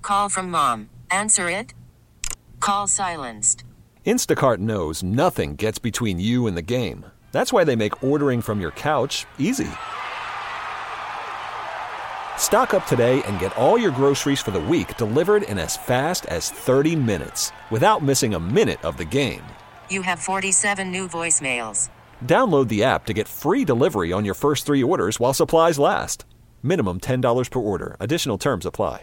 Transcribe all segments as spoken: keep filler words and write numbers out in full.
Call from mom. Answer it. Call silenced. Instacart knows nothing gets between you and the game. That's why they make ordering from your couch easy. Stock up today and get all your groceries for the week delivered in as fast as thirty minutes without missing a minute of the game. You have forty-seven new voicemails. Download the app to get free delivery on your first three orders while supplies last. Minimum ten dollars per order. Additional terms apply.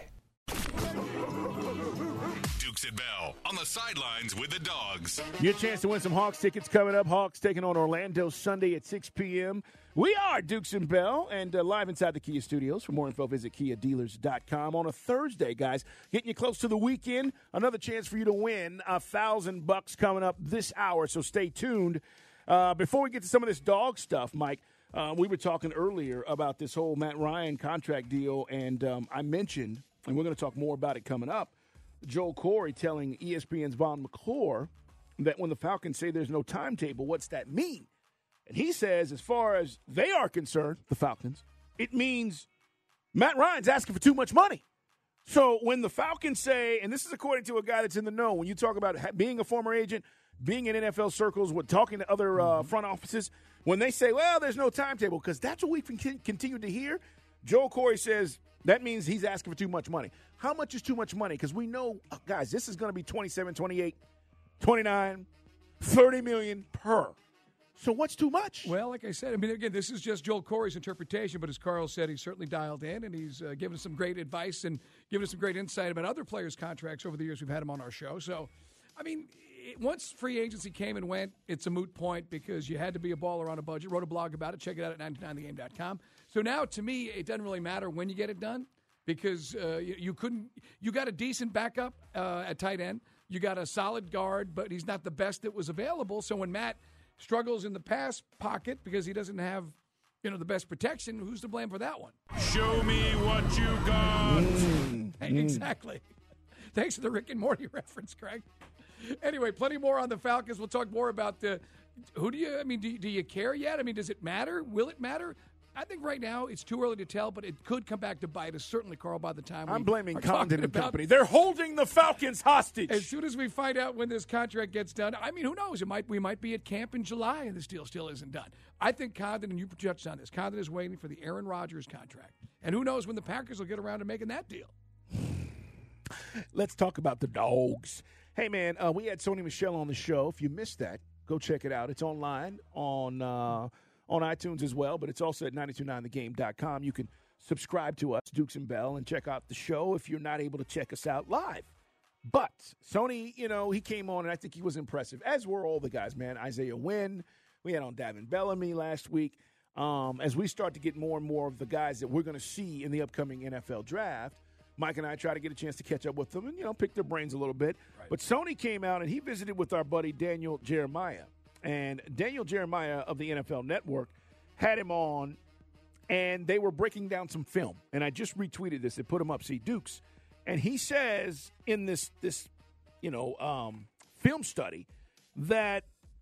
Dukes and Bell on the sidelines with the Dogs. Your chance to win some Hawks tickets coming up. Hawks taking on Orlando Sunday at six p.m. We are Dukes and Bell and uh, live inside the Kia studios. For more info, visit kia dealers dot com. On a Thursday, guys, getting you close to the weekend. Another chance for you to win a thousand bucks coming up this hour, so stay tuned. Uh, before we get to some of this dog stuff, Mike, uh, we were talking earlier about this whole Matt Ryan contract deal, and um, I mentioned, and we're going to talk more about it coming up, Joel Corey telling E S P N's Vaughn McClure that when the Falcons say there's no timetable, what's that mean? And he says, as far as they are concerned, the Falcons, it means Matt Ryan's asking for too much money. So when the Falcons say, and this is according to a guy that's in the know, when you talk about being a former agent, being in N F L circles, with talking to other uh, front offices, when they say, well, there's no timetable, because that's what we've con- continued to hear, Joel Corey says that means he's asking for too much money. How much is too much money? Because we know, guys, this is going to be twenty-seven, twenty-eight, twenty-nine, thirty million per. So what's too much? Well, like I said, I mean, again, this is just Joel Corey's interpretation, but as Carl said, he's certainly dialed in, and he's uh, given us some great advice and given us some great insight about other players' contracts over the years we've had him on our show. So, I mean, it, once free agency came and went, it's a moot point because you had to be a baller on a budget. Wrote a blog about it. Check it out at ninety nine the game dot com. So now, to me, it doesn't really matter when you get it done because uh, you, you couldn't – you got a decent backup uh, at tight end. You got a solid guard, but he's not the best that was available. So when Matt – struggles in the pass pocket because he doesn't have, you know, the best protection. Who's to blame for that one? Show me what you got. Mm, hey, exactly. Thanks for the Rick and Morty reference, Craig. Anyway, plenty more on the Falcons. We'll talk more about the. Who do you? I mean, do, do you care yet? I mean, does it matter? Will it matter? I think right now it's too early to tell, but it could come back to bite us, certainly, Carl, by the time I'm we blaming are Condon and about, company. They're holding the Falcons hostage. As soon as we find out when this contract gets done, I mean, who knows? It might we might be at camp in July and this deal still isn't done. I think Condon, and you touched on this, Condon is waiting for the Aaron Rodgers contract. And who knows when the Packers will get around to making that deal. Let's talk about the Dogs. Hey, man, uh, we had Sony Michel on the show. If you missed that, go check it out. It's online on uh, – on iTunes as well, but it's also at nine two nine the game dot com. You can subscribe to us, Dukes and Bell, and check out the show if you're not able to check us out live. But Sony, you know, he came on, and I think he was impressive, as were all the guys, man. Isaiah Wynn, we had on Davin Bellamy last week. Um, as we start to get more and more of the guys that we're going to see in the upcoming N F L draft, Mike and I try to get a chance to catch up with them and, you know, pick their brains a little bit. Right. But Sony came out, and he visited with our buddy Daniel Jeremiah. And Daniel Jeremiah of the N F L Network had him on, and they were breaking down some film. And I just retweeted this. They put him up, see, Dukes. And he says in this, this you know, um, film study that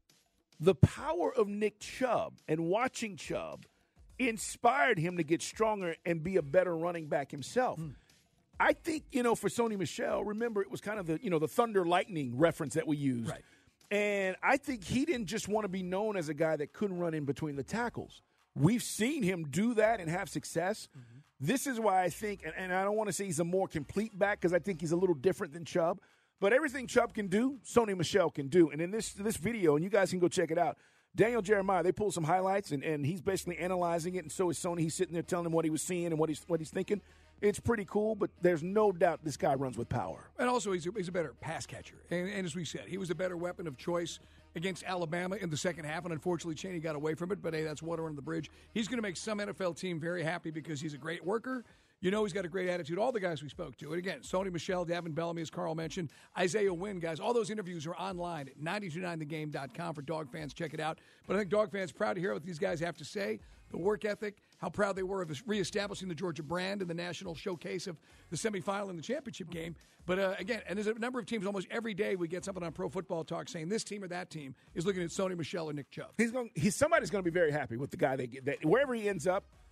the power of Nick Chubb and watching Chubb inspired him to get stronger and be a better running back himself. Mm. I think, you know, for Sony Michel, remember it was kind of the, you know, the thunder lightning reference that we used. Right. And I think he didn't just want to be known as a guy that couldn't run in between the tackles. We've seen him do that and have success. Mm-hmm. This is why I think, and, and I don't want to say he's a more complete back because I think he's a little different than Chubb, but everything Chubb can do, Sony Michel can do. And in this this video, and you guys can go check it out, Daniel Jeremiah, they pulled some highlights, and, and he's basically analyzing it, and so is Sony. He's sitting there telling him what he was seeing and what he's what he's thinking. It's pretty cool, but there's no doubt this guy runs with power. And also, he's a, he's a better pass catcher. And, and as we said, he was a better weapon of choice against Alabama in the second half, and unfortunately, Chaney got away from it, but hey, that's water under the bridge. He's going to make some N F L team very happy because he's a great worker. You know he's got a great attitude. All the guys we spoke to. And again, Sony Michel, Davin Bellamy, as Carl mentioned, Isaiah Wynn, guys, all those interviews are online at nine two nine the game dot com for Dog fans. Check it out. But I think Dog fans proud to hear what these guys have to say, the work ethic, how proud they were of reestablishing the Georgia brand in the national showcase of the semifinal and the championship game. But uh, again, and there's a number of teams, almost every day we get something on Pro Football Talk saying this team or that team is looking at Sony Michel or Nick Chubb. He's going. He's somebody's going to be very happy with the guy they get. That, wherever he ends up,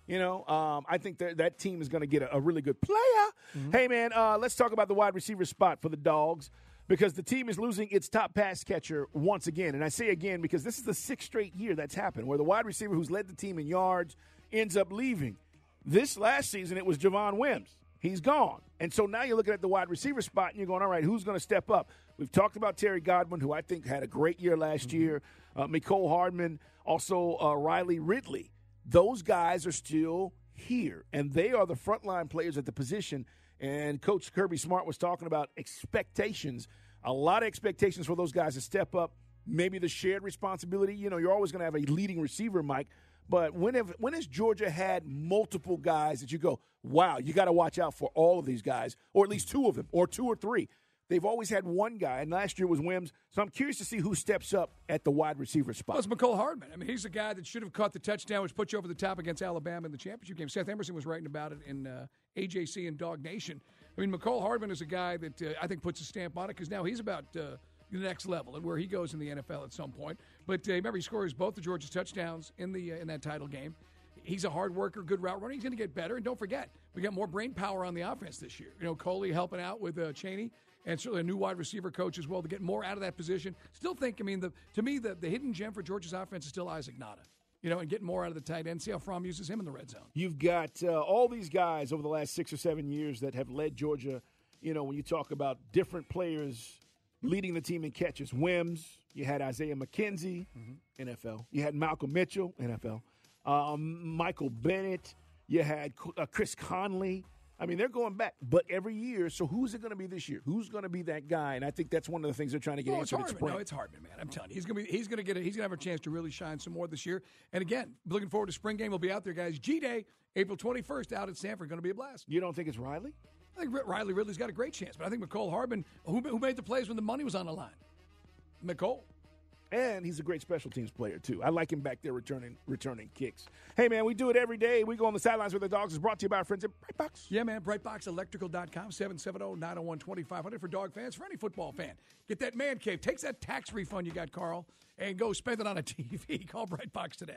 You know, um, I think that that team is going to get a, a really good player. Mm-hmm. Hey, man, uh, let's talk about the wide receiver spot for the Dogs because the team is losing its top pass catcher once again. And I say again because this is the sixth straight year that's happened where the wide receiver who's led the team in yards ends up leaving. This last season, it was Javon Wims. He's gone. And so now you're looking at the wide receiver spot and you're going, all right, who's going to step up? We've talked about Terry Godwin, who I think had a great year last mm-hmm. year. Uh, Mecole Hardman, also uh, Riley Ridley. Those guys are still here, and they are the frontline players at the position. And Coach Kirby Smart was talking about expectations, a lot of expectations for those guys to step up, maybe the shared responsibility. You know, you're always going to have a leading receiver, Mike, but when, have, when has Georgia had multiple guys that you go, wow, you got to watch out for all of these guys, or at least two of them, or two or three? They've always had one guy, and last year was Wims. So I'm curious to see who steps up at the wide receiver spot. Well, it's Mecole Hardman. I mean, he's the guy that should have caught the touchdown, which put you over the top against Alabama in the championship game. Seth Emerson was writing about it in uh, A J C and Dog Nation. I mean, Mecole Hardman is a guy that uh, I think puts a stamp on it because now he's about uh, the next level and where he goes in the N F L at some point. But uh, remember, he scores both the Georgia's touchdowns in the uh, in that title game. He's a hard worker, good route runner. He's going to get better. And don't forget, we got more brain power on the offense this year. You know, Coley helping out with uh, Chaney. And certainly a new wide receiver coach as well to get more out of that position. Still think, I mean, the, to me, the, the hidden gem for Georgia's offense is still Isaac Nada. You know, and getting more out of the tight end. See how Fromm uses him in the red zone. You've got uh, all these guys over the last six or seven years that have led Georgia. You know, when you talk about different players leading the team in catches. Wims, you had Isaiah McKenzie, mm-hmm. N F L. You had Malcolm Mitchell, N F L. Um, Michael Bennett. You had uh, Chris Conley. I mean, they're going back, but every year. So who's it going to be this year? Who's going to be that guy? And I think that's one of the things they're trying to get well, answered it's at spring. No, it's Hardman, man. I'm telling you, he's going to be. He's going to get. A, he's going to have a chance to really shine some more this year. And again, looking forward to spring game. We'll be out there, guys. G Day, April twenty-first, out at Sanford. Going to be a blast. You don't think it's Riley? I think Riley Ridley's got a great chance, but I think Mecole Hardman, who, who made the plays when the money was on the line, Mecole. And he's a great special teams player, too. I like him back there returning returning kicks. Hey, man, we do it every day. We go on the sidelines with the Dogs. It's brought to you by our friends at Brightbox. Yeah, man, brightbox electrical dot com, seven seven zero, nine zero one, two five zero zero for dog fans, for any football fan. Get that man cave. Takes that tax refund you got, Carl, and go spend it on a T V. Call Brightbox today.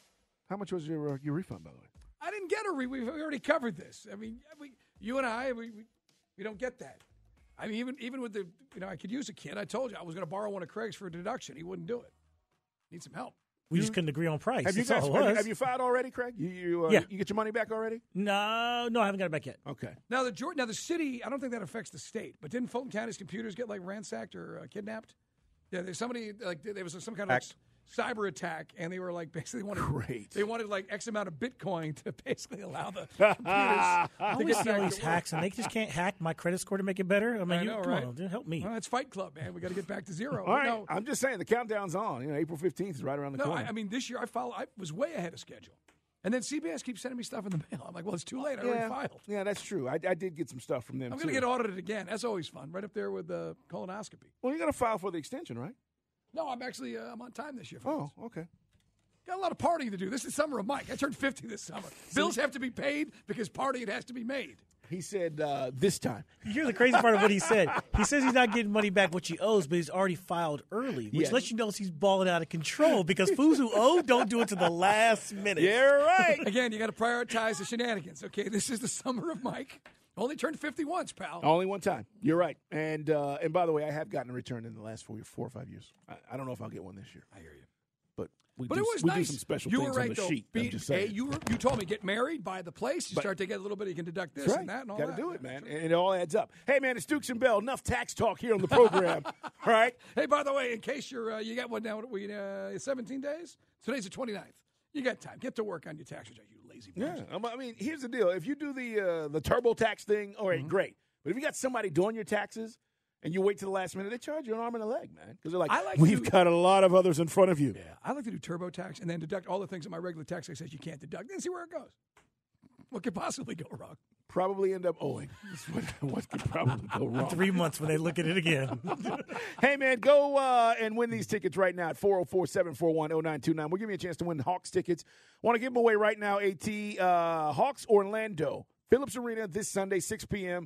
How much was your uh, your refund, by the way? I didn't get a refund. We already covered this. I mean, we, you and I, we, we we don't get that. I mean, even even with the, you know, I could use a kid. I told you I was going to borrow one of Craig's for a deduction. He wouldn't do it. Need some help. We you, just couldn't agree on price. Have you, guys, have, you, have you filed already, Craig? You you, uh, yeah. you get your money back already? No, no, I haven't got it back yet. Okay. Now the now the city, I don't think that affects the state, but didn't Fulton County's computers get like ransacked or uh, kidnapped? Yeah, there's somebody like there was some kind of like, cyber attack, and they were like basically wanted Great. they wanted like X amount of Bitcoin to basically allow the computers. I always see all these hacks, and they just can't hack my credit score to make it better. I mean, I you, know, come right? on, dude, help me. Well, it's Fight Club, man. We got to get back to zero. All right, no, I'm just saying the countdown's on. You know, April fifteenth is right around the no, corner. I, I mean, this year I follow. I was way ahead of schedule, and then C B S keeps sending me stuff in the mail. I'm like, well, it's too late. I yeah, already filed. Yeah, that's true. I, I did get some stuff from them. I'm going to get audited again. That's always fun. Right up there with the uh, colonoscopy. Well, you're going to file for the extension, right? No, I'm actually uh, I'm on time this year. For oh, this. okay. Got a lot of partying to do. This is summer of Mike. I turned fifty this summer. Bills have to be paid because partying has to be made. He said uh, this time. You hear the crazy part of what he said. He says he's not getting money back what he owes, but he's already filed early, which yes. lets you know he's balling out of control because fools who owe don't do it to the last minute. Yeah, right. Again, you got to prioritize the shenanigans, okay? This is the summer of Mike. Only turned fifty once, pal. Only one time. You're right. And uh, and by the way, I have gotten a return in the last four, four or five years. I, I don't know if I'll get one this year. I hear you. But we, but do, it was we nice. do some special you things were right, on the though. sheet. Be, I'm just saying. Hey, you, were, you told me get married, buy the place. You but, start to get a little bit, you can deduct this right. and that and all Gotta that. do it, man. And it all adds up. Hey, man, it's Dukes and Bell. Enough tax talk here on the program. All right? Hey, by the way, in case you're uh, you got one now, we uh, seventeen days? Today's the twenty-ninth. You got time. Get to work on your tax return, you lazy Yeah. bastard. I mean, here's the deal. If you do the uh, the TurboTax thing, all right, mm-hmm. great. But if you got somebody doing your taxes and you wait to the last minute, they charge you an arm and a leg, man. Because they're like, like we've do, got a lot of others in front of you. Yeah, I like to do TurboTax and then deduct all the things that my regular tax says you can't deduct, then see where it goes. What could possibly go wrong? Probably end up owing. That's what, what could probably go wrong. Three months when they look at it again. Hey, man, go uh, and win these tickets right now at four oh four, seven four one, oh nine two nine. We'll give you a chance to win Hawks tickets. Want to give them away right now, AT. Uh, Hawks Orlando, Phillips Arena this Sunday, six p.m.,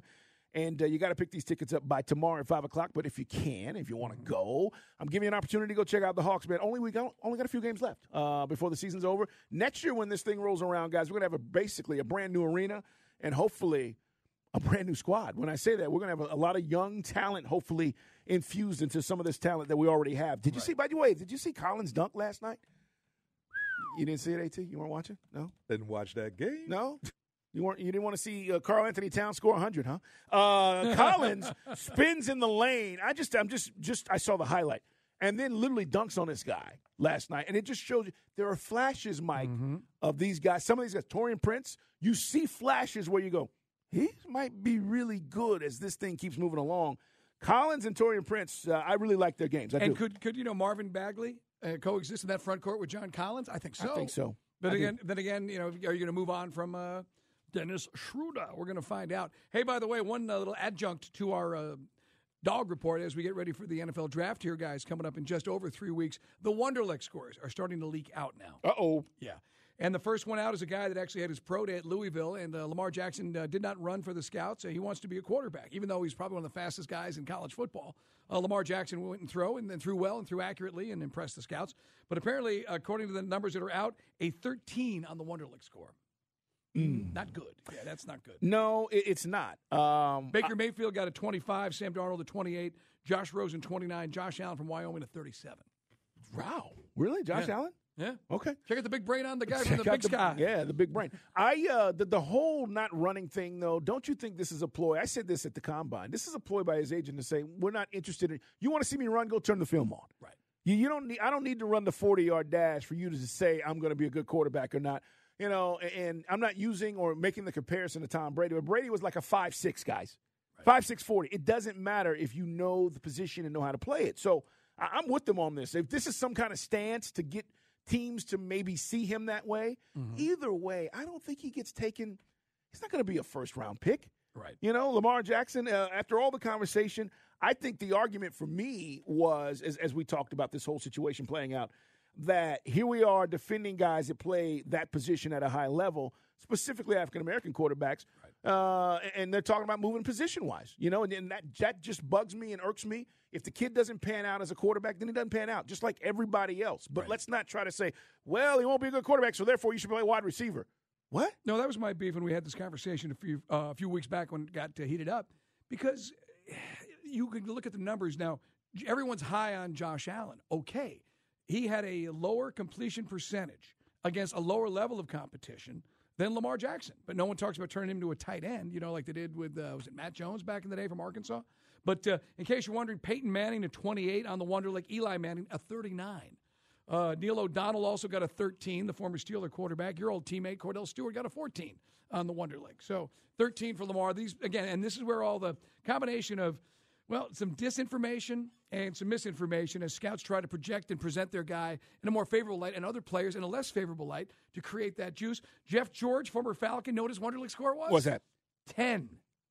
And uh, you got to pick these tickets up by tomorrow at five o'clock. But if you can, if you want to go, I'm giving you an opportunity to go check out the Hawks, man. Only we got, only got a few games left uh, before the season's over. Next year when this thing rolls around, guys, we're going to have a, basically a brand new arena and hopefully a brand new squad. When I say that, we're going to have a, a lot of young talent hopefully infused into some of this talent that we already have. Did you right. see, by the way, did you see Collins dunk last night? You didn't see it, AT? You weren't watching? No? Didn't watch that game. No? You weren't. You didn't want to see uh, Karl Anthony Towns score one hundred, huh? Uh, Collins spins in the lane. I just, I'm just, just. I saw the highlight, and then literally dunks on this guy last night, and it just shows you there are flashes, Mike, mm-hmm. of these guys. Some of these guys, Taurean Prince. You see flashes where you go, he might be really good as this thing keeps moving along. Collins and Taurean Prince, uh, I really like their games. I and do. could could you know Marvin Bagley uh, coexist in that front court with John Collins? I think so. I think so. But I again, do. then again, you know, are you going to move on from? Uh, Dennis Schroeder. We're going to find out. Hey, by the way, one uh, little adjunct to our uh, dog report as we get ready for the N F L draft here, guys, coming up in just over three weeks. The Wonderlic scores are starting to leak out now. Uh-oh. Yeah. And the first one out is a guy that actually had his pro day at Louisville, and uh, Lamar Jackson uh, did not run for the Scouts. Uh, he wants to be a quarterback, even though he's probably one of the fastest guys in college football. Uh, Lamar Jackson went and threw, and then threw well and threw accurately and impressed the Scouts. But apparently, according to the numbers that are out, a thirteen on the Wonderlic score. Mm. Not good. Yeah, that's not good. No, it, it's not. Um, Baker I, Mayfield got a twenty-five, Sam Darnold a twenty-eight, Josh Rosen twenty-nine, Josh Allen from Wyoming a thirty-seven. Wow. Really? Josh yeah. Allen? Yeah. Okay. Check out the big brain on the guy Check from the big the, sky. Yeah, the big brain. I uh, the, the whole not running thing, though, don't you think this is a ploy? I said this at the Combine. This is a ploy by his agent to say, we're not interested in – you want to see me run, go turn the film on. Right. You, you don't need, I don't need to run the forty-yard dash for you to say I'm going to be a good quarterback or not. You know, and I'm not using or making the comparison to Tom Brady, but Brady was like a five six, guys. Right. five six forty. It doesn't matter if you know the position and know how to play it. So I'm with them on this. If this is some kind of stance to get teams to maybe see him that way, mm-hmm. either way, I don't think he gets taken. He's not going to be a first-round pick. Right. You know, Lamar Jackson, uh, after all the conversation, I think the argument for me was, as, as we talked about this whole situation playing out, that here we are defending guys that play that position at a high level, specifically African-American quarterbacks, right. uh, and they're talking about moving position-wise. You know, and, and that, that just bugs me and irks me. If the kid doesn't pan out as a quarterback, then he doesn't pan out, just like everybody else. But right. let's not try to say, well, he won't be a good quarterback, so therefore you should play wide receiver. What? No, that was my beef when we had this conversation a few, uh, a few weeks back when it got uh, heated up, because you can look at the numbers now. Everyone's high on Josh Allen. Okay. He had a lower completion percentage against a lower level of competition than Lamar Jackson. But no one talks about turning him into a tight end, you know, like they did with, uh, was it Matt Jones back in the day from Arkansas? But uh, in case you're wondering, Peyton Manning a twenty-eight on the Wonderlic, Eli Manning a thirty-nine. Uh, Neil O'Donnell also got a thirteen, the former Steeler quarterback. Your old teammate, Cordell Stewart, got a fourteen on the Wonderlic. So thirteen for Lamar. These again, and this is where all the combination of, well, some disinformation and some misinformation as scouts try to project and present their guy in a more favorable light and other players in a less favorable light to create that juice. Jeff George, former Falcon, know what his Wonderlic score was? What's that? ten.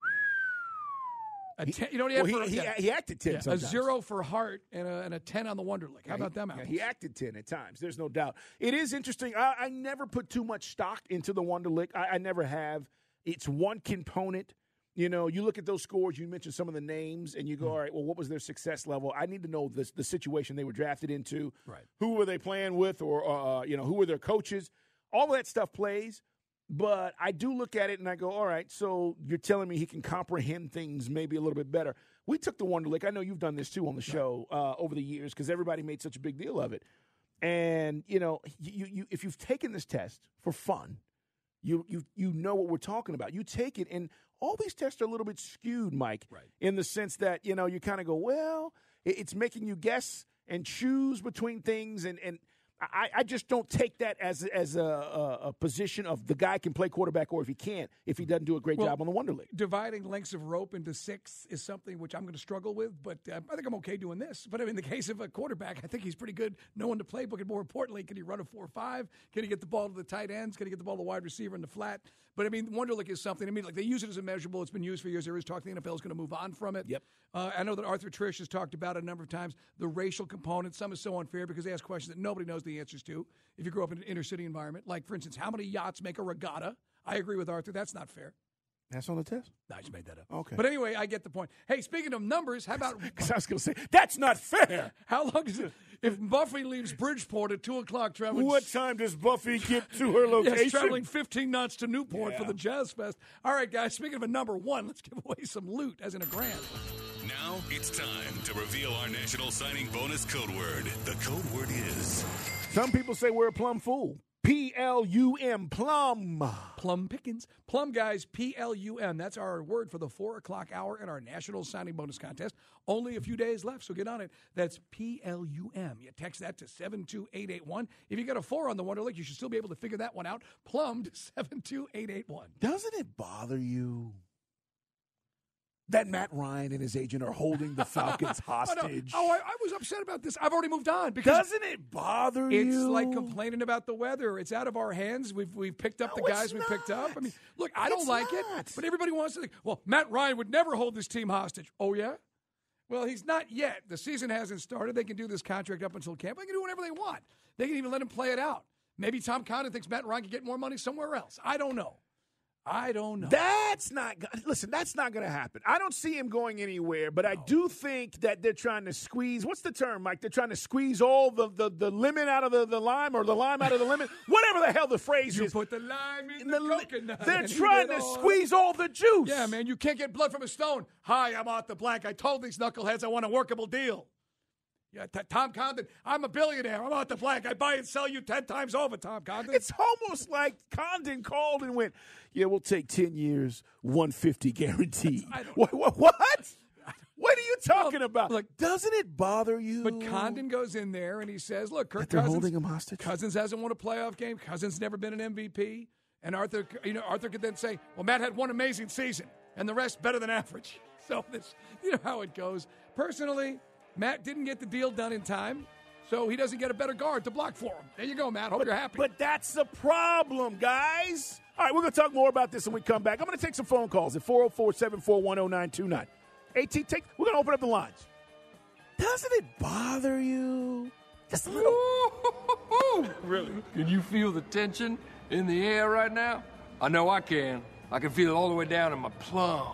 A He, ten, you know what he had well, for? he, Yeah. he, he acted ten Yeah, a sometimes. zero for Hart and a, and a ten on the Wonderlic. How Yeah, about he, them yeah, apples? he acted ten at times. There's no doubt. It is interesting. I, I never put too much stock into the Wonderlic. I, I never have. It's one component. You know, you look at those scores, you mentioned some of the names, and you go, all right, well, what was their success level? I need to know the, the situation they were drafted into. Right. Who were they playing with, or, uh, you know, who were their coaches? All of that stuff plays. But I do look at it and I go, all right, so you're telling me he can comprehend things maybe a little bit better. We took the Wonderlic. I know you've done this too on the show uh, over the years because everybody made such a big deal of it. And, you know, you, you, if you've taken this test for fun, you, you, you know what we're talking about. You take it, and all these tests are a little bit skewed, Mike, right. in the sense that, you know, you kind of go, well, it's making you guess and choose between things, and, and I, I just don't take that as as a, a, a position of the guy can play quarterback or if he can't, if he doesn't do a great well, job on the Wonderlic. Dividing lengths of rope into six is something which I'm going to struggle with, but uh, I think I'm okay doing this. But I mean, in the case of a quarterback, I think he's pretty good knowing the playbook, and more importantly, can he run a four five? Can he get the ball to the tight ends? Can he get the ball to the wide receiver in the flat? But I mean, Wonderlic is something. I mean, like they use it as a measurable. It's been used for years. There is talk the N F L is going to move on from it. Yep. Uh, I know that Arthur Trish has talked about it a number of times. The racial component, some is so unfair because they ask questions that nobody knows the answers to. If you grew up in an inner city environment, like for instance, how many yachts make a regatta? I agree with Arthur. That's not fair. That's on the test? I just made that up. Okay. But anyway, I get the point. Hey, speaking of numbers, how about Because I was going to say, that's not fair. how long is it if Buffy leaves Bridgeport at two o'clock traveling? What time does Buffy get to her location? Yes, traveling fifteen knots to Newport Yeah. for the Jazz Fest. All right, guys, speaking of a number one, let's give away some loot, as in a grand. Now it's time to reveal our national signing bonus code word. The code word is Some people say we're a plum fool. P L U M, plum. Plum Pickens. Plum, guys, P L U M. That's our word for the four o'clock hour in our national signing bonus contest. Only a few days left, so get on it. That's P L U M. You text that to seven two eight eight one. If you get a four on the Wonderlic, you should still be able to figure that one out. Plum to seven two eight eight one. Doesn't it bother you that Matt Ryan and his agent are holding the Falcons Oh, no. hostage? Oh, I, I was upset about this. I've already moved on. because Doesn't it bother It's you? like complaining about the weather. It's out of our hands. We've we've picked up No, the guys it's we picked up. I not. mean, look, I don't It's like not. it, but everybody wants to think, well, Matt Ryan would never hold this team hostage. Oh, yeah? Well, he's not yet. The season hasn't started. They can do this contract up until camp. They can do whatever they want. They can even let him play it out. Maybe Tom Condon thinks Matt Ryan can get more money somewhere else. I don't know. I don't know. That's not go- listen. That's not going to happen. I don't see him going anywhere, but I do think that they're trying to squeeze. What's the term, Mike? They're trying to squeeze all the, the, the lemon out of the, the lime, or the lime out of the lemon. Whatever the hell the phrase You is. put the lime in, In the, the li- coconut. they're and you trying get to all- squeeze all the juice. Yeah, man, you can't get blood from a stone. Hi, I'm Arthur Blank. I told these knuckleheads I want a workable deal. Yeah, t- Tom Condon, I'm a billionaire. I'm Arthur Blank. I buy and sell you ten times over, Tom Condon. It's almost like Condon called and went, "Yeah, we'll take ten years, one fifty guaranteed." I don't what, what? What? What are you talking Well, about? look- Doesn't it bother you? But Condon goes in there and he says, look, Kirk That they're Cousins, holding him hostage? Cousins hasn't won a playoff game. Cousins never been an M V P. And Arthur, you know, Arthur could then say, well, Matt had one amazing season and the rest better than average. So this, you know how it goes. Personally, Matt didn't get the deal done in time, so he doesn't get a better guard to block for him. There you go, Matt. Hope But, you're happy. but that's the problem, guys. All right, we're going to talk more about this when we come back. I'm going to take some phone calls at four oh four, seven four one, oh nine two nine. AT, take, we're going to open up the lines. Doesn't it bother you? Just a little. Really? Can you feel the tension in the air right now? I know I can. I can feel it all the way down in my plums.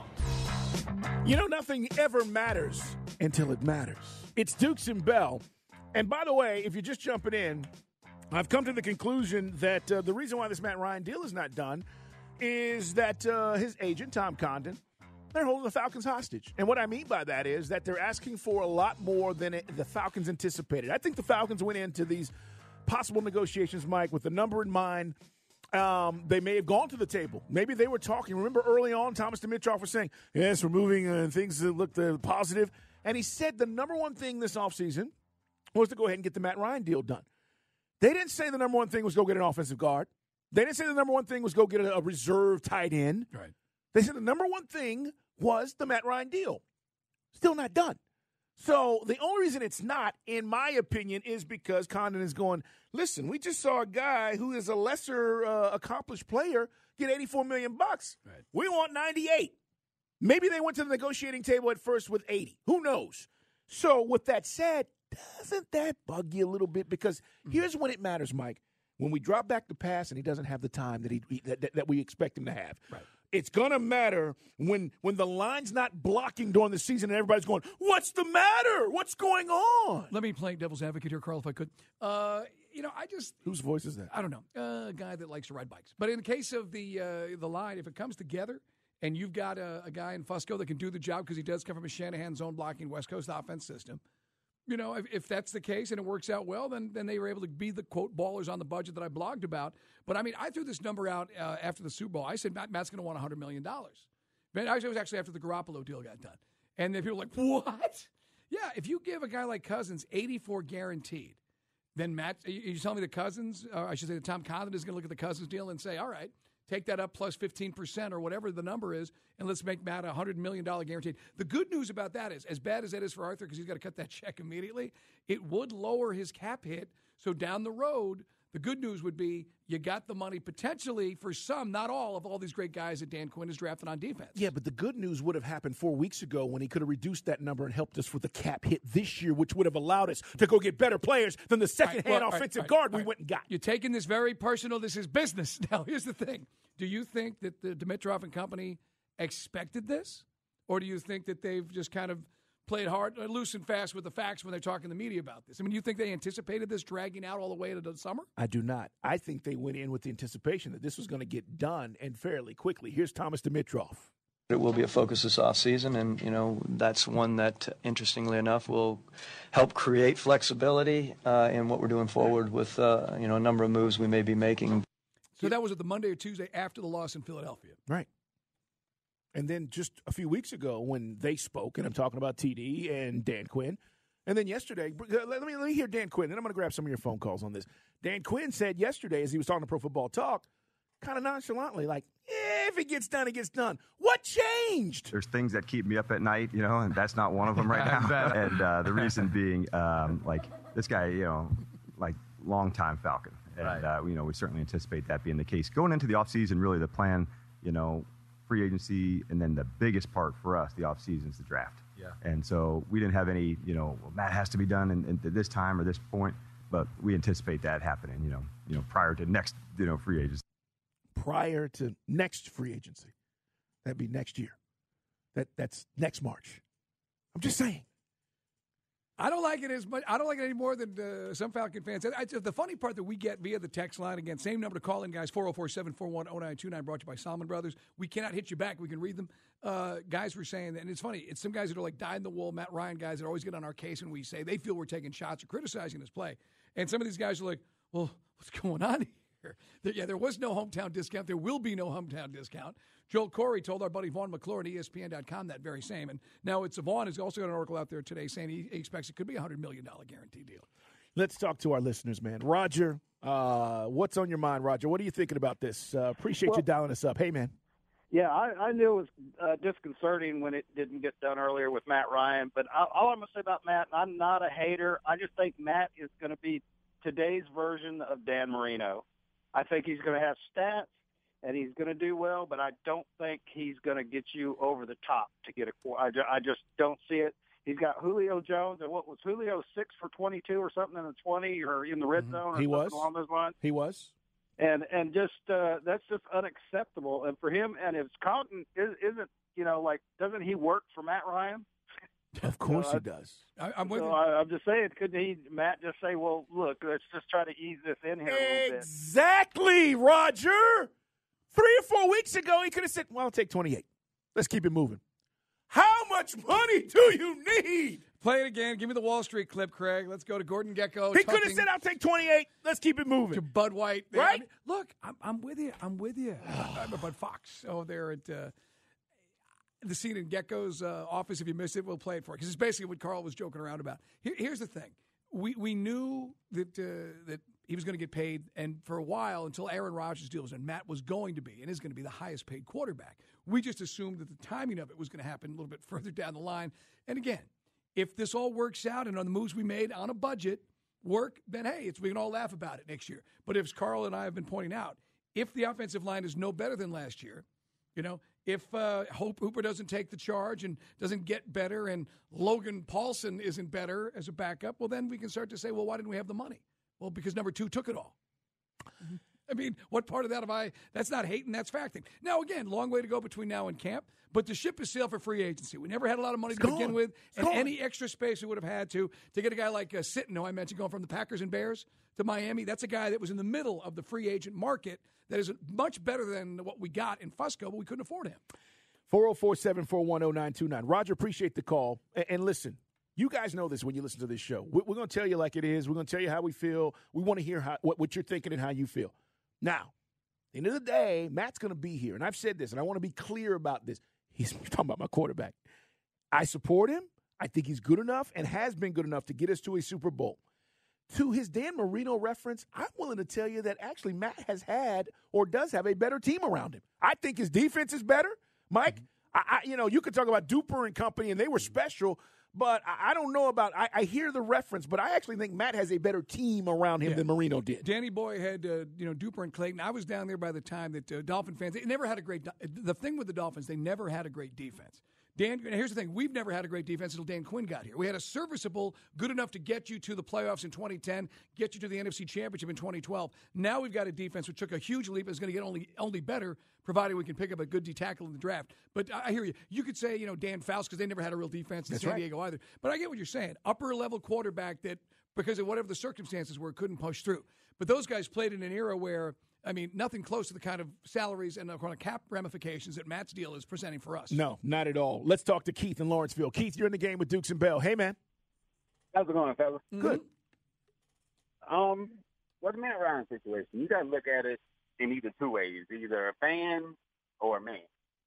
You know, nothing ever matters until it matters. It's Dukes and Bell. And by the way, if you're just jumping in, I've come to the conclusion that uh, the reason why this Matt Ryan deal is not done is that uh, his agent, Tom Condon, they're holding the Falcons hostage. And what I mean by that is that they're asking for a lot more than it, the Falcons anticipated. I think the Falcons went into these possible negotiations, Mike, with the number in mind. Um, they may have gone to the table. Maybe they were talking. Remember early on, Thomas Dimitroff was saying, yes, we're moving uh, things that look uh, positive. And he said the number one thing this offseason was to go ahead and get the Matt Ryan deal done. They didn't say the number one thing was go get an offensive guard. They didn't say the number one thing was go get a, a reserve tight end. Right. They said the number one thing was the Matt Ryan deal. Still not done. So the only reason it's not, in my opinion, is because Condon is going, listen, we just saw a guy who is a lesser uh, accomplished player get eighty-four million bucks. Right. We want ninety-eight. Maybe they went to the negotiating table at first with eighty. Who knows? So with that said, doesn't that bug you a little bit? Because here's when it matters, Mike. When we drop back to pass and he doesn't have the time that he that, that, that we expect him to have. Right. It's going to matter when when the line's not blocking during the season and everybody's going, what's the matter? What's going on? Let me play devil's advocate here, Carl, if I could. Uh, you know, I just Whose voice is that? I don't know, uh, a guy that likes to ride bikes. But in the case of the uh, the line, if it comes together and you've got a, a guy in Fusco that can do the job because he does come from a Shanahan zone blocking West Coast offense system, you know, if, if that's the case and it works out well, then then they were able to be the, quote, ballers on the budget that I blogged about. But, I mean, I threw this number out uh, after the Super Bowl. I said Matt, Matt's going to want one hundred million dollars. But actually, it was actually after the Garoppolo deal got done. And then people were like, what? Yeah, if you give a guy like Cousins eighty-four guaranteed, then Matt, you, you tell me the Cousins, or I should say the Tom Condon is going to look at the Cousins deal and say, all right, take that up plus fifteen percent or whatever the number is, and let's make Matt a one hundred million dollars guaranteed. The good news about that is, as bad as that is for Arthur because he's got to cut that check immediately, it would lower his cap hit. So down the road, the good news would be you got the money potentially for some, not all, of all these great guys that Dan Quinn has drafted on defense. Yeah, but the good news would have happened four weeks ago when he could have reduced that number and helped us with the cap hit this year, which would have allowed us to go get better players than the second-hand All right, well, offensive all right, guard all we right. went and got. You're taking this very personal. This is business. Now, here's the thing. Do you think that the Dimitroff and company expected this? Or do you think that they've just kind of played hard, loose and fast with the facts when they're talking to the media about this? I mean, do you think they anticipated this dragging out all the way into the summer? I do not. I think they went in with the anticipation that this was going to get done and fairly quickly. Here's Thomas Dimitrov. It will be a focus this offseason, and, you know, that's one that, interestingly enough, will help create flexibility uh, in what we're doing forward with, uh, you know, a number of moves we may be making. So that was at the Monday or Tuesday after the loss in Philadelphia. Right. And then just a few weeks ago when they spoke, and I'm talking about T D and Dan Quinn, and then yesterday, let me, let me hear Dan Quinn, and I'm going to grab some of your phone calls on this. Dan Quinn said yesterday as he was talking to Pro Football Talk, kind of nonchalantly, like, eh, if it gets done, it gets done. What changed? There's things that keep me up at night, you know, and that's not one of them right now. And uh, the reason being, um, like, this guy, you know, like, longtime Falcon. And, right. uh, you know, we certainly anticipate that being the case. Going into the offseason, really the plan, you know, free agency, and then the biggest part for us, the offseason, is the draft. Yeah. And so we didn't have any, you know, well, that has to be done in, in, at this time or this point, but we anticipate that happening, you know, you know, prior to next, you know, free agency. Prior to next free agency. That'd be next year. That That's next March. I'm just saying. I don't like it as much. I don't like it any more than uh, some Falcon fans. I, I, the funny part that we get via the text line, again, same number to call in, guys, four oh four, seven four one, oh nine two nine, brought to you by Salmon Brothers. We cannot hit you back. We can read them. Uh, guys were saying that, and it's funny, it's some guys that are like dyed-in-the-wool Matt Ryan guys that always get on our case when we say they feel we're taking shots or criticizing his play. And some of these guys are like, well, what's going on here? There, yeah, there was no hometown discount. There will be no hometown discount. Joel Corey told our buddy Vaughn McClure at E S P N dot com that very same. And now it's Vaughn has also got an article out there today saying he expects it could be a one hundred million dollars guarantee deal. Let's talk to our listeners, man. Roger, uh, what's on your mind, Roger? What are you thinking about this? Uh, appreciate well, you dialing us up. Hey, man. Yeah, I, I knew it was uh, disconcerting when it didn't get done earlier with Matt Ryan. But I, all I'm going to say about Matt, I'm not a hater. I just think Matt is going to be today's version of Dan Marino. I think he's going to have stats, and he's going to do well, but I don't think he's going to get you over the top to get a – I I just don't see it. He's got Julio Jones, and what was Julio, six for twenty-two or something in the twenty or in the red mm-hmm. zone or he something was. along those lines? He was. And and just uh, that's just unacceptable. And for him, and if Cotton is, isn't, you know, like, doesn't he work for Matt Ryan? Of course so he does. I, I'm with so you. I, I'm just saying, couldn't he, Matt, just say, well, look, let's just try to ease this in here a little bit. Exactly, Roger. Three or four weeks ago, he could have said, well, I'll take twenty-eight. Let's keep it moving. How much money do you need? Play it again. Give me the Wall Street clip, Craig. Let's go to Gordon Gekko. He could have said, I'll take twenty-eight. Let's keep it moving. To Bud White. Right? I mean, look, I'm, I'm with you. I'm with you. I'm a Bud Fox. Oh, there at uh, the scene in Gekko's uh, office. If you missed it, we'll play it for you. Because it's basically what Carl was joking around about. Here, here's the thing. We we knew that uh, that he was going to get paid, and for a while, until Aaron Rodgers' deal was in, Matt was going to be and is going to be the highest paid quarterback. We just assumed that the timing of it was going to happen a little bit further down the line. And again, if this all works out and on the moves we made on a budget work, then hey, it's, we can all laugh about it next year. But as Carl and I have been pointing out, if the offensive line is no better than last year, you know, if uh, Hope Hooper doesn't take the charge and doesn't get better and Logan Paulson isn't better as a backup, well, then we can start to say, well, why didn't we have the money? Well, because number two took it all. Mm-hmm. I mean, what part of that have I – that's not hating, that's facting. Now, again, long way to go between now and camp, but the ship is sailed for free agency. We never had a lot of money it's to gone. begin with, it's and gone. any extra space we would have had to to get a guy like uh, Sitton, who I mentioned, going from the Packers and Bears to Miami. That's a guy that was in the middle of the free agent market that is much better than what we got in Fusco, but we couldn't afford him. four oh four, seven four one, oh nine two nine. Roger, appreciate the call. And, and listen, you guys know this when you listen to this show. We're, we're going to tell you like it is. We're going to tell you how we feel. We want to hear how, what, what you're thinking and how you feel. Now, at the end of the day, Matt's going to be here. And I've said this, and I want to be clear about this. He's talking about my quarterback. I support him. I think he's good enough and has been good enough to get us to a Super Bowl. To his Dan Marino reference, I'm willing to tell you that actually Matt has had or does have a better team around him. I think his defense is better. Mike, I, I, you know, you could talk about Duper and company, and they were special, but I, I don't know about I, – I hear the reference, but I actually think Matt has a better team around him yeah. than Marino did. Danny Boy had, uh, you know, Duper and Clayton. I was down there by the time that uh, Dolphin fans – they never had a great – the thing with the Dolphins, they never had a great defense. Dan, here's the thing. We've never had a great defense until Dan Quinn got here. We had a serviceable, good enough to get you to the playoffs in twenty ten, get you to the N F C Championship in twenty twelve. Now we've got a defense which took a huge leap and is going to get only only better, provided we can pick up a good D tackle in the draft. But I hear you. You could say, you know, Dan Fouts, because they never had a real defense in That's San right. Diego either. But I get what you're saying. Upper-level quarterback that, because of whatever the circumstances were, couldn't push through. But those guys played in an era where, I mean, nothing close to the kind of salaries and the kind of cap ramifications that Matt's deal is presenting for us. No, not at all. Let's talk to Keith in Lawrenceville. Keith, you're in the game with Dukes and Bell. Hey, man. How's it going, fellas? Good. Um, what's the Matt Ryan situation? You got to look at it in either two ways, either a fan or a man.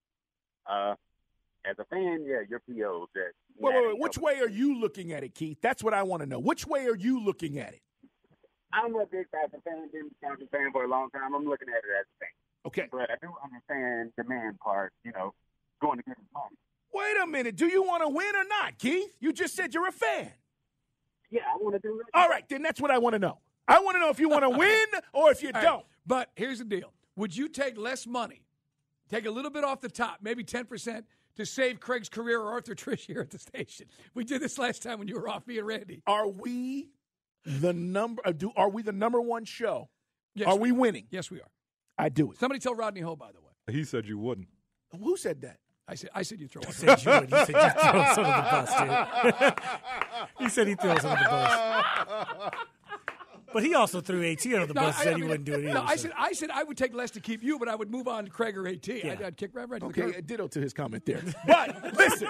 Uh, as a fan, yeah, you're P O'd. That Wait, wait, wait. Which way are you looking at it, Keith? That's what I want to know. Which way are you looking at it? I'm a big Falcons fan, been a Falcons fan for a long time. I'm looking at it as a fan. Okay. But I do understand the man part, you know, going to get his money. Wait a minute. Do you want to win or not, Keith? You just said you're a fan. Yeah, I want to do it. All right, then that's what I want to know. I want to know if you want to win or if you All don't. right, but here's the deal. Would you take less money, take a little bit off the top, maybe ten percent, to save Craig's career or Arthur Trish here at the station? We did this last time when you were off, me and Randy. Are we the number? uh, Do Are we the number one show? Yes, are we winning? Yes, we are. I do it. Somebody tell Rodney Ho, by the way. He said you wouldn't. Who said that? I said I said you throw He it. said you would. He said you throw us under the bus, dude. He said he threw us under the bus. But he also threw AT under the No, bus and I- said I he mean, wouldn't do it either. No, I so. said I said I would take less to keep you, but I would move on to Craig or AT. Yeah. I'd, I'd kick right, right to Okay, the uh, curb. ditto to his comment there. But listen,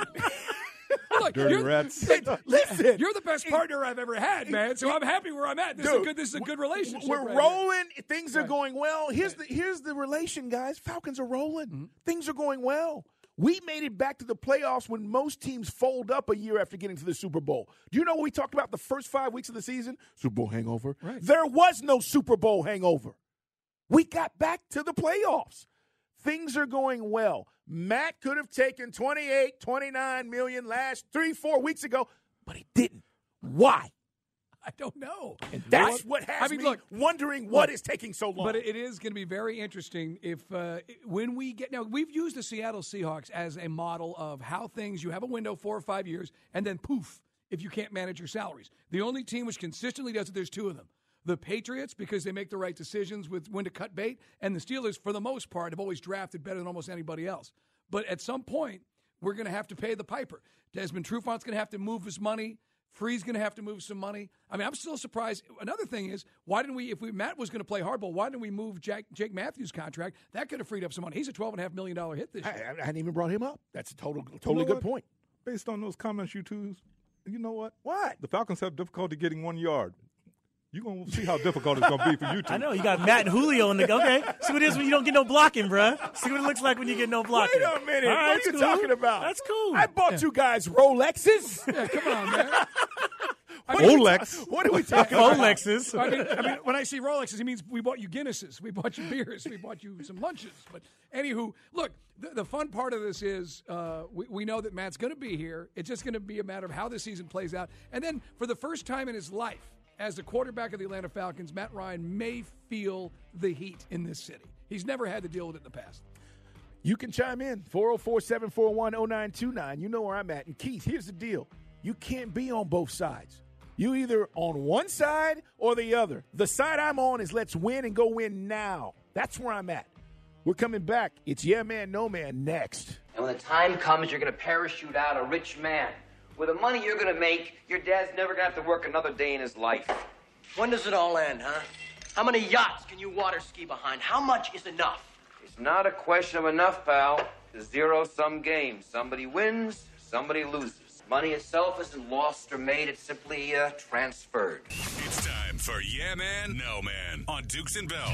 Look, Dirty you're, rats. listen. You're the best partner I've ever had, man. So I'm happy where I'm at. This is a Dude, good. This is a good relationship. We're right here. rolling. Things are Right. going well. Here's the here's the relation, guys. Falcons are rolling. Mm-hmm. Things are going well. We made it back to the playoffs when most teams fold up a year after getting to the Super Bowl. Do you know what we talked about the first five weeks of the season? Super Bowl hangover. Right. There was no Super Bowl hangover. We got back to the playoffs. Things are going well. Matt could have taken twenty-eight, twenty-nine million last three, four weeks ago, but he didn't. Why? I don't know. And that's what has I mean, me look, wondering what look, is taking so long. But it is going to be very interesting if uh, when we get now we've used the Seattle Seahawks as a model of how things you have a window four or five years and then poof if you can't manage your salaries. The only team which consistently does it, there's two of them. The Patriots, because they make the right decisions with when to cut bait, and the Steelers, for the most part, have always drafted better than almost anybody else. But at some point, we're going to have to pay the piper. Desmond Trufant's going to have to move his money. Free's going to have to move some money. I mean, I'm still surprised. Another thing is, why didn't we, if we Matt was going to play hardball, why didn't we move Jack, Jake Matthews' contract? That could have freed up some money. He's a twelve point five million dollars hit this I, year. I hadn't even brought him up. That's a total, You totally know good what? point. Based on those comments you two, you know what? What? The Falcons have difficulty getting one yard. You're going to see how difficult it's going to be for you two. I know. You got Matt and Julio in the okay. See what it is when you don't get no blocking, bruh. See what it looks like when you get no blocking. Wait a minute. All What right, are that's you cool. talking about? That's cool. I bought you guys Rolexes. Yeah, come on, man. What are we Rolex. ta- What are we talking about? Rolexes. I mean, I mean, when I say Rolexes, it means we bought you Guinnesses, we bought you beers, we bought you some lunches. But anywho, look, the, the fun part of this is uh, we, we know that Matt's going to be here. It's just going to be a matter of how the season plays out. And then for the first time in his life, as the quarterback of the Atlanta Falcons, Matt Ryan may feel the heat in this city. He's never had to deal with it in the past. You can chime in, four oh four, seven four one, oh nine two nine. You know where I'm at. And Keith, here's the deal. You can't be on both sides. You either on one side or the other. The side I'm on is let's win and go win now. That's where I'm at. We're coming back. It's Yeah Man, No Man next. And when the time comes, you're going to parachute out a rich man. With the money you're going to make, your dad's never going to have to work another day in his life. When does it all end, huh? How many yachts can you water ski behind? How much is enough? It's not a question of enough, pal. It's a zero-sum game. Somebody wins, somebody loses. Money itself isn't lost or made. It's simply uh, transferred. It's time for Yeah Man, No Man on Dukes and Bell.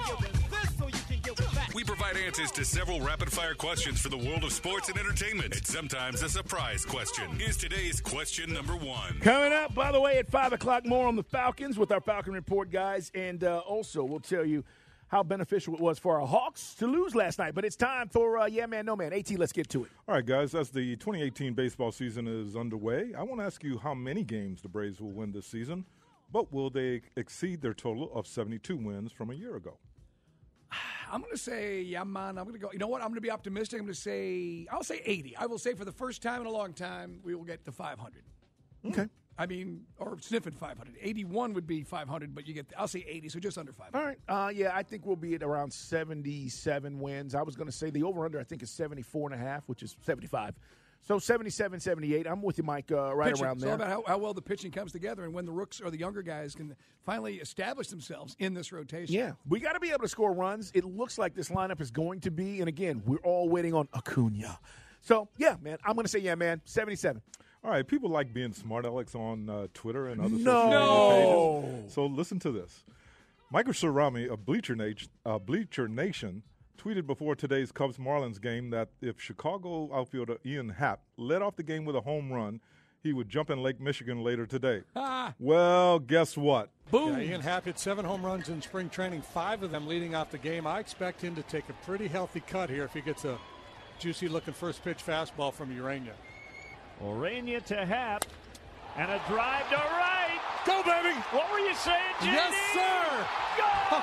We provide answers to several rapid-fire questions for the world of sports and entertainment. It's sometimes a surprise question. Here's today's question number one. Coming up, by the way, at five o'clock, more on the Falcons with our Falcon Report guys. And uh, also, we'll tell you how beneficial it was for our Hawks to lose last night. But it's time for uh, Yeah Man, No Man. AT, let's get to it. All right, guys, as the twenty eighteen baseball season is underway, I want to ask you how many games the Braves will win this season, but will they exceed their total of seventy-two wins from a year ago? I'm going to say, yeah, man, I'm going to go. You know what? I'm going to be optimistic. I'm going to say, I'll say eighty. I will say for the first time in a long time, we will get to five hundred. Okay. I mean, or sniffing five hundred. eighty-one would be five hundred, but you get, I'll say eighty, so just under five hundred. All right. Uh, yeah, I think we'll be at around seventy-seven wins. I was going to say the over-under, I think, is seventy-four and a half, which is seventy-five. So seventy-seven, seventy-eight. I'm with you, Mike, uh, right Pitching. around It's there. all about how, how well the pitching comes together and when the rooks or the younger guys can finally establish themselves in this rotation. Yeah, we got to be able to score runs. It looks like this lineup is going to be, and again, we're all waiting on Acuna. So, yeah, man, I'm going to say, yeah, man, seventy-seven. All right, people like being smart, Alex, on uh, Twitter and other No. social media No. pages. So listen to this. Michael Cerami of Bleacher Nation, uh, Bleacher Nation tweeted before today's Cubs-Marlins game that if Chicago outfielder Ian Happ led off the game with a home run, he would jump in Lake Michigan later today. Ah. Well, guess what? Boom. Yeah, Ian Happ hit seven home runs in spring training, five of them leading off the game. I expect him to take a pretty healthy cut here if he gets a juicy-looking first-pitch fastball from Urania. Urania to Happ, and a drive to right. Go, baby! What were you saying, J D? Yes, sir! Good!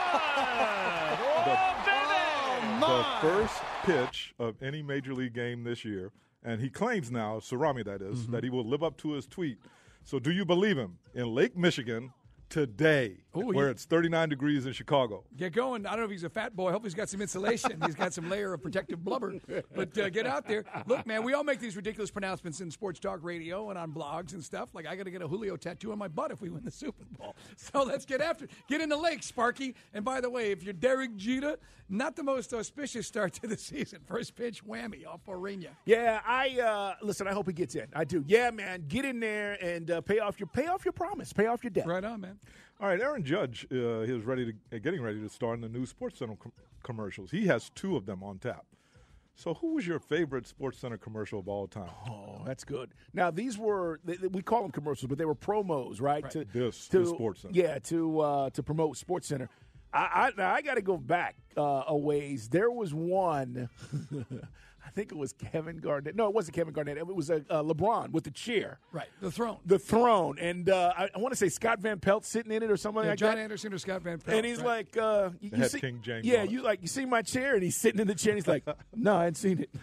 Oh, baby! The first pitch of any Major League game this year, and he claims now, Cerami that is, Mm-hmm. that he will live up to his tweet. So do you believe him? In Lake Michigan today, Ooh, where he- it's thirty-nine degrees in Chicago. Get going. I don't know if he's a fat boy. I hope he's got some insulation. He's got some layer of protective blubber. But uh, get out there. Look, man, we all make these ridiculous pronouncements in sports talk radio and on blogs and stuff. Like, I got to get a Julio tattoo on my butt if we win the Super Bowl. So let's get after it. Get in the lake, Sparky. And by the way, if you're Derek Jeter, not the most auspicious start to the season. First pitch whammy off Urania. Yeah, I uh, listen. I hope he gets in. I do. Yeah, man, get in there and uh, pay off your pay off your promise, pay off your debt. Right on, man. All right, Aaron Judge uh, is ready to uh, getting ready to star in the new SportsCenter com- commercials. He has two of them on tap. So, who was your favorite SportsCenter commercial of all time? Oh, that's good. Now, these were they, we call them commercials, but they were promos, right? Right. To, This to is SportsCenter. Yeah, to uh, to promote SportsCenter. I I, now I got to go back uh, a ways. There was one. I think it was Kevin Garnett. No, it wasn't Kevin Garnett. It was a uh, LeBron with the chair. Right, the throne. The throne. And uh, I, I want to say Scott Van Pelt sitting in it or something Yeah, like John that. Anderson or Scott Van Pelt. And he's right. like, uh, you, They you had see, King James yeah, on it. you like, you see my chair, and he's sitting in the chair. And he's like, no, I hadn't seen it.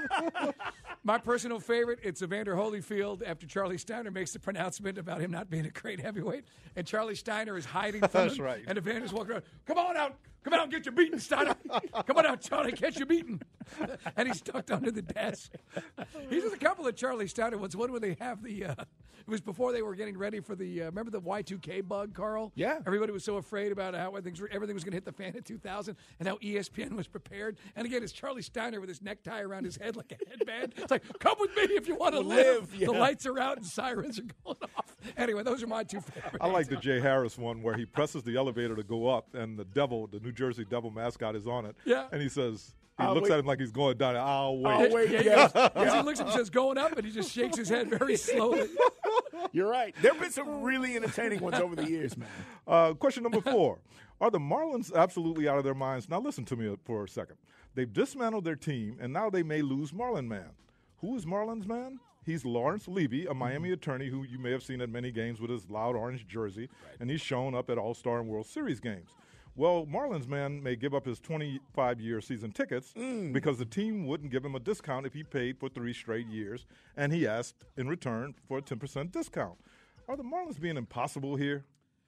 My personal favorite, it's Evander Holyfield after Charlie Steiner makes the pronouncement about him not being a great heavyweight. And Charlie Steiner is hiding from That's him. right. And Evander's walking around, come on out. Come out and get your beating, Steiner. Come on out, Charlie, get your beating. And he's tucked under the desk. He's just a couple of Charlie Steiner ones. One where they have the, uh, it was before they were getting ready for the, uh, remember the Y two K bug, Carl? Yeah. Everybody was so afraid about how everything, everything was going to hit the fan in two thousand and how E S P N was prepared. And again, it's Charlie Steiner with his necktie around his head like a headband. It's like, come with me if you want to live. Live, yeah. The lights are out and sirens are going off. Anyway, those are my two favorites. I like the Jay Harris one where he presses the elevator to go up, and the devil, the New Jersey Devil mascot, is on it. Yeah. And he says, he I'll looks wait. at him like he's going down. I'll wait. I'll wait. Yeah, Yeah. yeah. As he looks at him, says going up, and he just shakes his head very slowly. You're right. There have been some really entertaining ones over the years, man. Uh, question number four. Are the Marlins absolutely out of their minds? Now listen to me for a second. They've dismantled their team, and now they may lose Marlin Man. Who is Marlins Man? He's Lawrence Levy, a Miami attorney who you may have seen at many games with his loud orange jersey, and he's shown up at All-Star and World Series games. Well, Marlins Man may give up his twenty-five-year season tickets because the team wouldn't give him a discount if he paid for three straight years, and he asked in return for a ten percent discount. Are the Marlins being impossible here?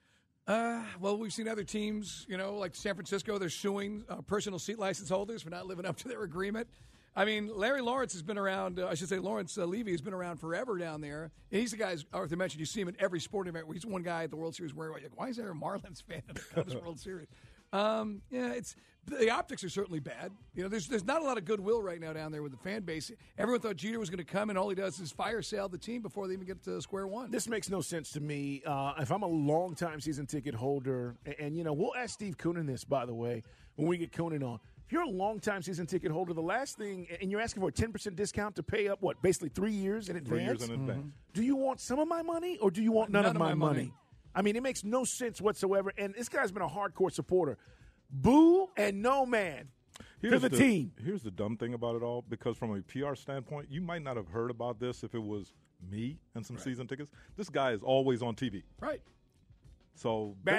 Uh, well, we've seen other teams, you know, like San Francisco, they're suing uh, personal seat license holders for not living up to their agreement. I mean, Larry Lawrence has been around, uh, I should say Lawrence uh, Levy has been around forever down there. And he's the guy, as Arthur mentioned, you see him in every sporting event where he's one guy at the World Series where you're like, why is there a Marlins fan at the Cubs World Series? Um, yeah, it's the optics are certainly bad. You know, there's there's not a lot of goodwill right now down there with the fan base. Everyone thought Jeter was going to come, and all he does is fire sale the team before they even get to square one. This makes no sense to me. Uh, if I'm a long-time season ticket holder, and, and, you know, we'll ask Steve Koonin this, by the way, when we get Koonin on. If you're a long-time season ticket holder, the last thing, and you're asking for a ten percent discount to pay up, what, basically three years in advance? Three years in advance. Do you want some of my money, or do you want none, None of, of my, my money? money. I mean, it makes no sense whatsoever, and this guy's been a hardcore supporter. Boo and no man to the, team. Here's the dumb thing about it all, because from a P R standpoint, you might not have heard about this if it was me and some Right. season tickets. This guy is always on T V. Right. So Bad they're gonna, look.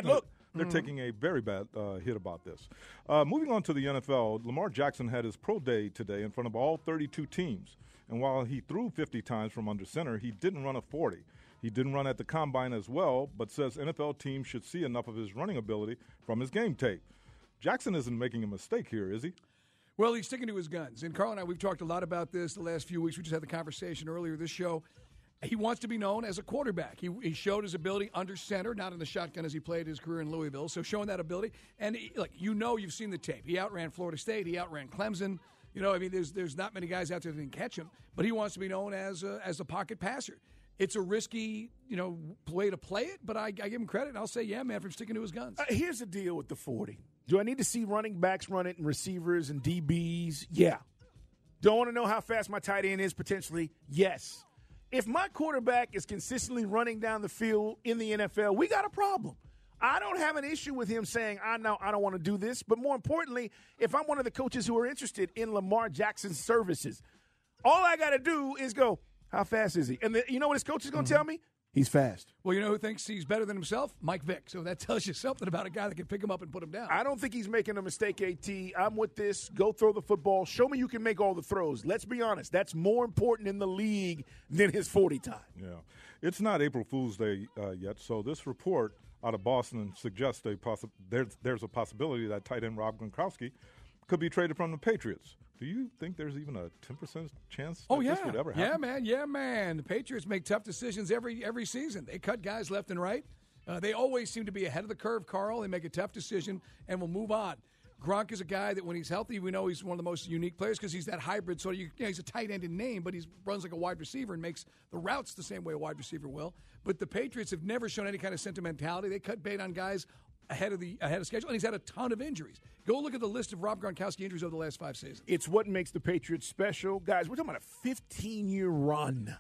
They're Mhm. taking a very bad uh, hit about this. Uh, moving on to the N F L, Lamar Jackson had his pro day today in front of all thirty-two teams. And while he threw fifty times from under center, he didn't run a forty. He didn't run at the combine as well, but says N F L teams should see enough of his running ability from his game tape. Jackson isn't making a mistake here, is he? Well, he's sticking to his guns. And Carl and I, we've talked a lot about this the last few weeks. We just had the conversation earlier this show. He wants to be known as a quarterback. He, he showed his ability under center, not in the shotgun as he played his career in Louisville. So showing that ability. And, he, like, you know you've seen the tape. He outran Florida State. He outran Clemson. You know, I mean, there's there's not many guys out there that can catch him. But he wants to be known as a, as a pocket passer. It's a risky, you know, way to play it, but I, I give him credit, and I'll say, yeah, man, for sticking to his guns. Uh, here's the deal with the forty. Do I need to see running backs run it and receivers and D Bs? Yeah. Do I want to know how fast my tight end is potentially? Yes. If my quarterback is consistently running down the field in the N F L, we got a problem. I don't have an issue with him saying, I know I don't want to do this, but more importantly, if I'm one of the coaches who are interested in Lamar Jackson's services, all I got to do is go, how fast is he? And the, you know what his coach is going to Mm-hmm. tell me? He's fast. Well, you know who thinks he's better than himself? Mike Vick. So that tells you something about a guy that can pick him up and put him down. I don't think he's making a mistake, AT. I'm with this. Go throw the football. Show me you can make all the throws. Let's be honest. That's more important in the league than his forty time. Yeah. It's not April Fool's Day uh, yet, so this report out of Boston suggests a possi- there's, there's a possibility that tight end Rob Gronkowski could be traded from the Patriots. Do you think there's even a ten percent chance that Oh, yeah. this would ever happen? Yeah, man. Yeah, man. The Patriots make tough decisions every every season. They cut guys left and right. Uh, they always seem to be ahead of the curve, Carl. They make a tough decision and will move on. Gronk is a guy that when he's healthy, we know he's one of the most unique players because he's that hybrid. So you, you know, he's a tight end in name, but he runs like a wide receiver and makes the routes the same way a wide receiver will. But the Patriots have never shown any kind of sentimentality. They cut bait on guys ahead of the ahead of schedule, and he's had a ton of injuries. Go look at the list of Rob Gronkowski injuries over the last five seasons. It's what makes the Patriots special. Guys, we're talking about a fifteen-year run.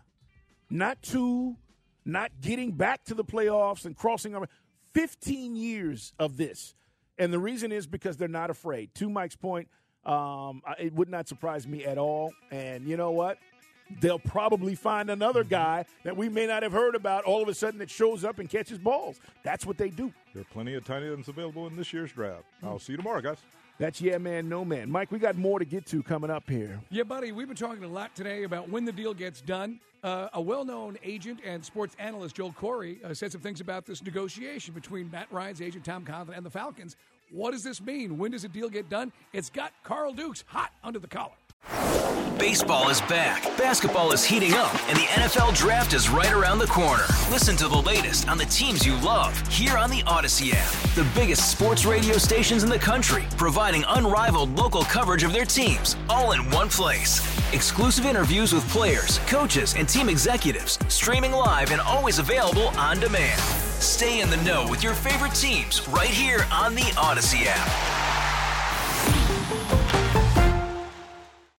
Not two, not getting back to the playoffs and crossing over. fifteen years of this. And the reason is because they're not afraid. To Mike's point, um, it would not surprise me at all. And you know what? They'll probably find another guy that we may not have heard about all of a sudden that shows up and catches balls. That's what they do. There are plenty of tight ends available in this year's draft. I'll see you tomorrow, guys. That's yeah, man, no man. Mike, we got more to get to coming up here. Yeah, buddy, we've been talking a lot today about when the deal gets done. Uh, a well-known agent and sports analyst, Joel Corey, uh, said some things about this negotiation between Matt Ryan's agent, Tom Coughlin, and the Falcons. What does this mean? When does a deal get done? It's got Carl Dukes hot under the collar. Baseball is back, basketball is heating up, and the N F L Draft is right around the corner. Listen to the latest on the teams you love here on the Odyssey app. The biggest sports radio stations in the country, providing unrivaled local coverage of their teams, all in one place. Exclusive interviews with players, coaches, and team executives, streaming live and always available on demand. Stay in the know with your favorite teams right here on the Odyssey app.